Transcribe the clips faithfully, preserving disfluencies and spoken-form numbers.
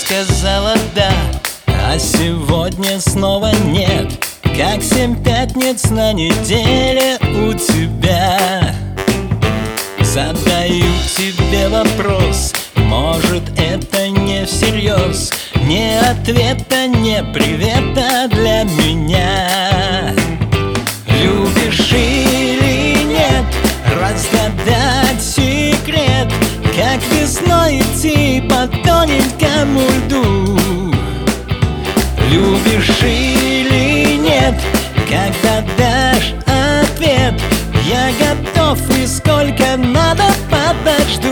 сказала да, а сегодня снова нет. Как семь пятниц на неделе у тебя. Задаю тебе вопрос, может, это не всерьез, ни ответа, ни привета для меня. Любишь или нет, разгадать секрет, как весной идти по тоненькому льду. Любишь или нет, когда дашь ответ, я готов и сколько надо подожду.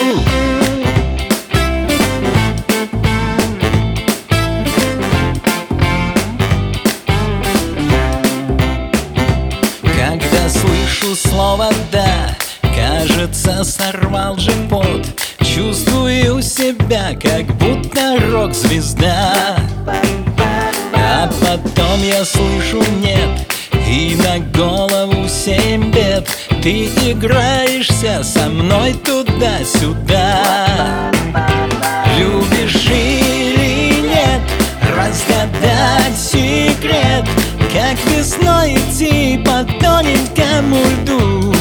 Когда слышу слово «да», кажется, сорвал же пот. Чувствую себя, как будто рок-звезда. А потом я слышу «нет», и на голову семь бед. Ты играешься со мной туда-сюда. Любишь или нет, разгадать секрет, как весной идти по тоненькому льду.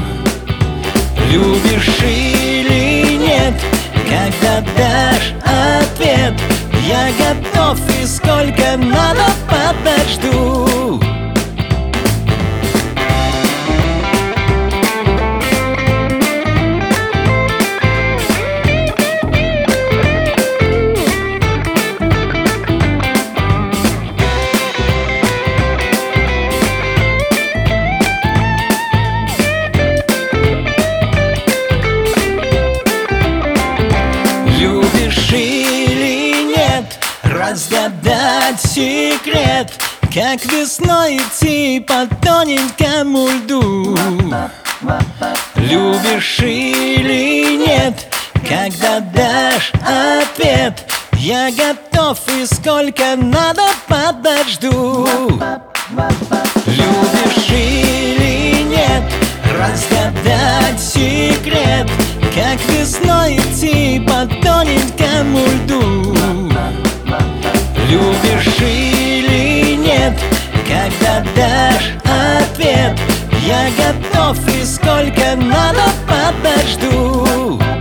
Любишь или нет, когда дашь ответ, я готов и сколько надо подожду. Любишь или нет, разгадать секрет, как весной идти по тоненькому льду. Любишь или нет, когда дашь ответ, я готов и сколько надо подожду. Любишь или нет, разгадать секрет, как весной идти по тоненькому льду. Любишь или нет, когда дашь ответ, я готов и сколько надо подожду.